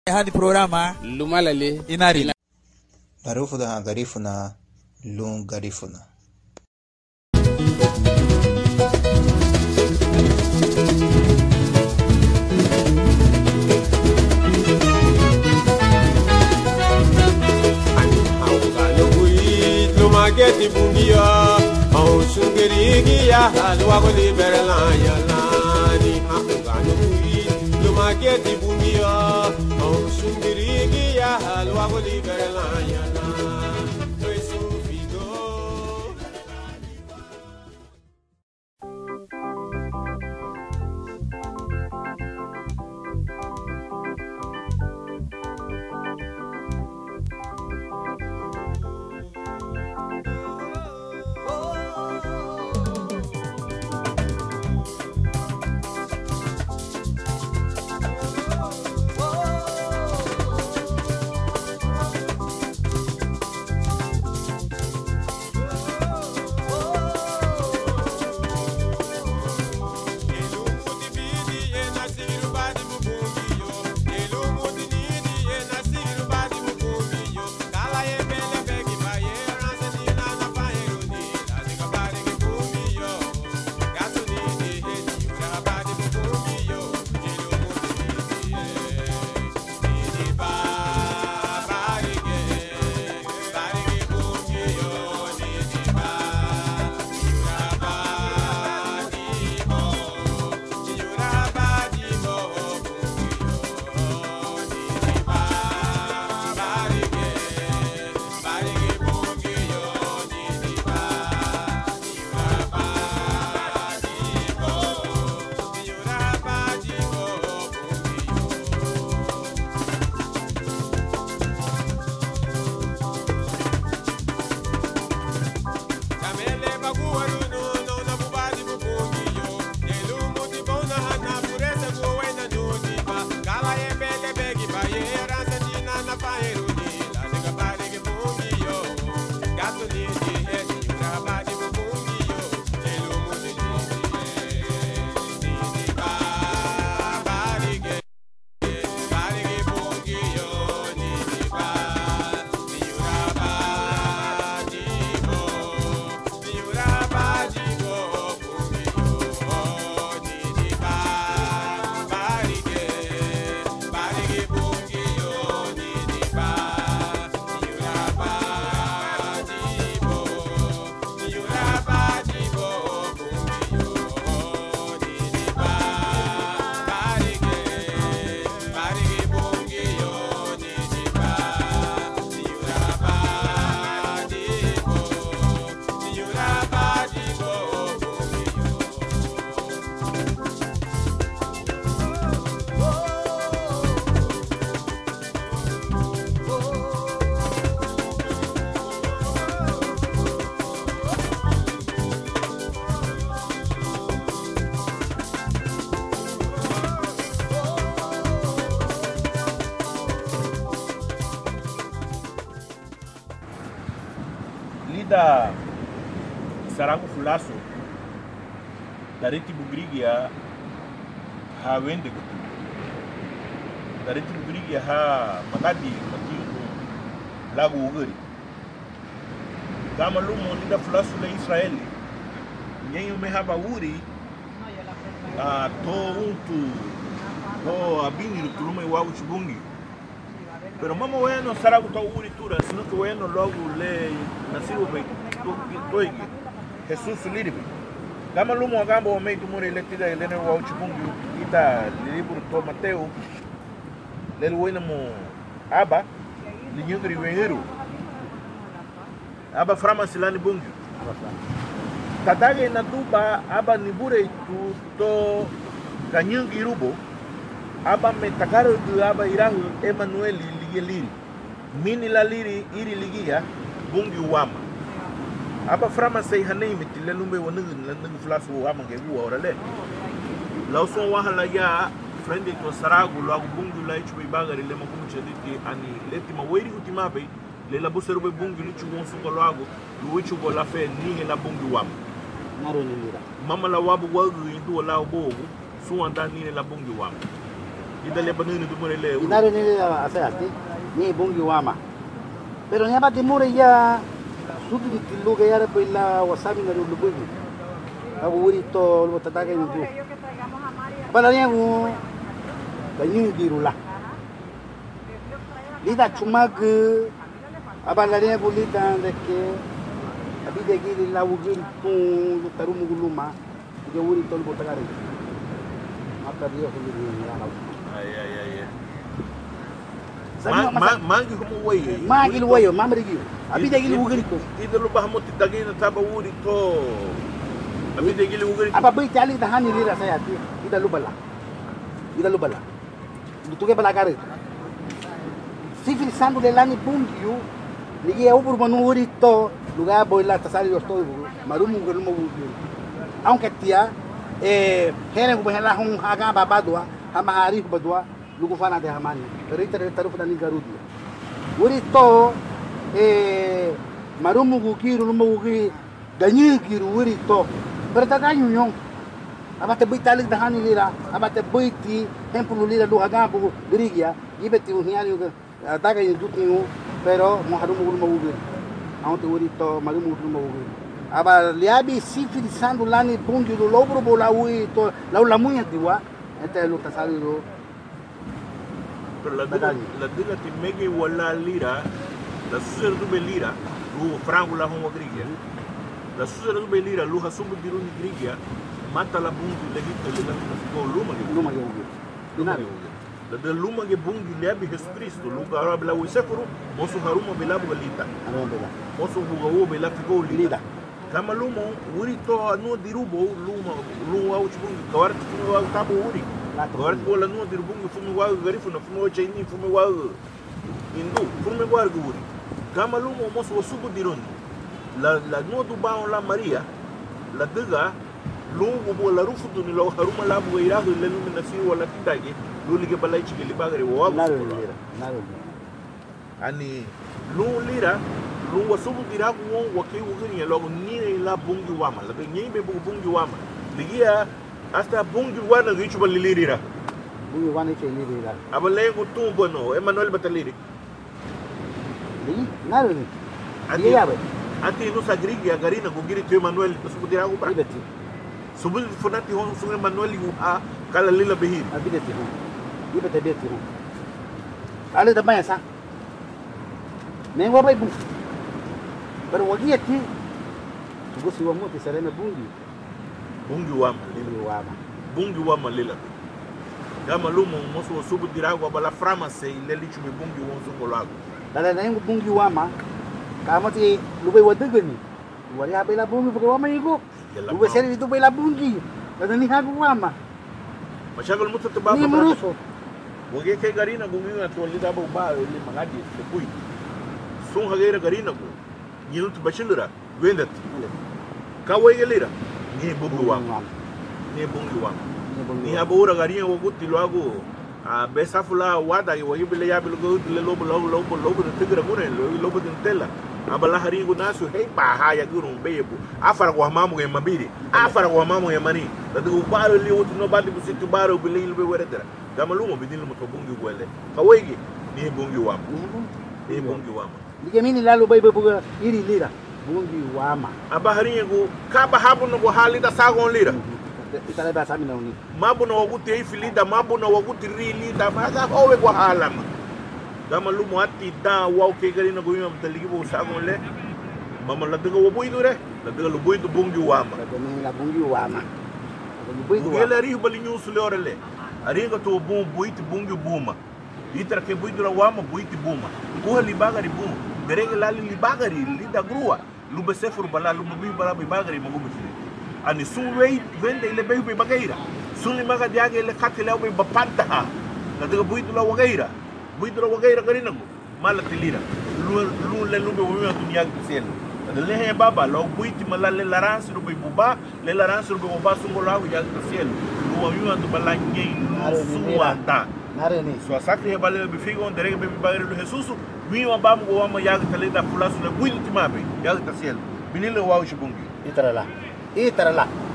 hadi programa lumalale inari Garifuna garifuna lung garifuna. Mageti bungia au sungeri ya halwa ko liberala ya lani hakugano kui lo mageti bungia au sungeri ya halwa ko liberala ya lani peso figo. Lida Sarangu Fulaso Dariti Bugrigia ha wende kutu Dariti Bugrigia ha Magadi Matingo Lago Ugari Gama Lumo Lida Fulaso la Israeli Nyenyo mehaba uri to untu to abini rutulume wawu chibungi. Pero mama bueno Saragu to uri tura sino que bueno logo le nasiru be toigi Jesus liribi Gama lumo gambo me tumuri letida elene wawu chibungi ita libro to Mateo lel wena mo aba linyugri weheru aba frama silani bungi Tatage na duba aba nibure tu to kanyungi rubo aba metakaro du aba irahu Emmanuel ligeliri mini la liri iri ligia bungi wama aba frama say hanei mitile lumbe wonu nang flasu wama ke wu orale lawson wahala ya friend to Saragu lagu bungi la ichwe bagari le makumu chediti ani leti maweri utimabe le la buseru be bungi lichu wonsu ko lagu luichu go la fe ni la bungi wama mama la wabu wagu indu la bogu suanda ni la bungi wama Ida banana tu mure le. Inare ni asayati ni bungi wama. Pero ni abati mure ya sudu di tilu ke yara pela wasabi na lulu bungi. Aku uri to lu tatake ni tu. Balanya ku banyu dirula. Lida cuma ke abalanya ku lida deke abi degi di la wugil pun taru muguluma. Dia uri to lu tatake. Apa dia ku ni ya Ay. Ma Mangi como way. Mangi lu wayo, ma merigi. Abi degi lu wugil ko. Ida lu bahmot dagi na taba uri to. Abi degi lu uri. Apa bai tali tahani lira saya ti. Ida lu bala. Tu ke bala kare. Sifil sandu de lani bungiu. Ligi ya ubur manuri to. Lugar boila tasari yo estoy. Marumu ngelu mo wugil. Aunque tia hene ko behela hon haga babadwa. Hama hari badwa lugu fana de hamani rita tarufu dani garudi wuri to marumu gukiru lumu guki danyi kiru wuri to berta ganyu nyong abate bitalik dahani lira abate biti tempulu lira lu haga bu grigia ibeti uhiani daga yudutingu pero mo harumu lumu guki aunte wuri to marumu lumu guki aba liabi sifiri sandu lani bungi lu lobro bola wi to la munya diwa este lo tasali lo pero la diga ti mege wala lira la suser du belira lu frango la homo grigia la suser du belira lu hasubu diruni grigia mata la bungi legito le la ko luma ge dinari la de luma ge bungi le abi Jesus Cristo lu gara bla wisefuru mosu haruma bela bugalita mosu bugawo bela fiko lida kama lumo wuri to no dirubo luma lu au chibungi kawar tu au tabu wuri kawar ko la no dirubungi fumi wa garifu na fumi wa chaini fumi wa indu fumi wa wuri kama lumo mosu wasubu dirundi la no du baon la Maria la diga lungu bo la rufu tu ni lo haruma la bu ira le lumina si wala tidage lu lige balai chige libagare wa naro ani lu lira lu wasubu dira ko wake wugini logo ni la bungi wama la nyi be bungi wama ligia hasta bungi wana gichu balilira bungi wana che lirira abale ko tumbo no Emmanuel Bataliri li naro ni ati yabe ati no sagrigia garina ko giri to Emmanuel subu dira ko ba ibeti subu funati hon subu Emmanuel yu a kala lila behir abideti ho ibeti beti ho ale da baya sa nengo bai bu pero wagi ati tugosi wa moti serena bungi wama lila kama lumo moso subu dirago bala frama se leli chumi bungi won so kolago dala na yung bungi wama kama ti lubay wadagani wari ha bela bungi porque wama igo lubay seri itu bela bungi dala ni ha wama mashagol mutu to baba ni muruso wagi ke garina gungi na to lida ba li magadi de kui sun hagera garina go yinut bachilura wendat kawai gelira ni bungi wama ni abura garinha o guti logo a besafula wada e o ibile yabil go le lobo de tigra gure lobo de tela abala haringo nasu hei pa haya guru bebu afara kwa mamu e mabiri afara kwa mamu e mani da du baro li utu no badi busitu baro bile ilbe weredera kama lumo bidil mo to bungi gwele kawai ni bungi wama Digemini lalo bai buga iri lira bungi wama abaharingo kaba habu no hali da sagon lira itale ba sami nauni mabu na waguti ifilida mabu na waguti rilida maga owe kwa halama kama lumo ati da wau ke gari na goyima mtaligi bo sagon le mama la daga wabuidu re la daga lubuidu bungi wama la bungi wama lubuidu wama gele ri bali nyusu le orele aringa to bum buiti bungi buma itra ke buidu la wama buiti buma ko libagari buma berege lali libagari lida grua lube sefur bala lube bi bala libagari magubu ani suwei vende ile bebe bagaira suni maga diage ile katile obe bapanta ha na daga buidu la wagaira garina go mala tilira lu le lube wo ya dunia gisel de le baba lo buiti mala le laransi lube buba le laransi lube buba sungo la ya gisel lu wa yu andu bala ngei suwanda nareni so sakri bale be figo on derege bebe bagaira lu Jesus wi wa bam go wa ya tale da fulasu le buiti mabe ya gisel binile wa shibungi itarala